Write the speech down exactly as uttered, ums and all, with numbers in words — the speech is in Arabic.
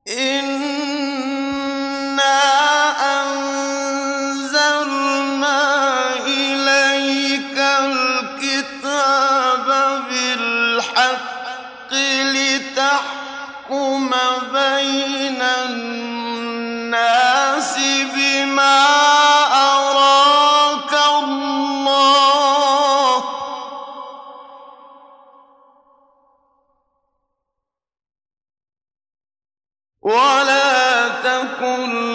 إِنَّا أَنزَلْنَا إِلَيْكَ الْكِتَابَ بِالْحَقِّ لِتَحْكُمَ بَيْنَ النَّاسِ بِمَا أَرَاكَ اللَّهُ ۚ وَلَا تَكُن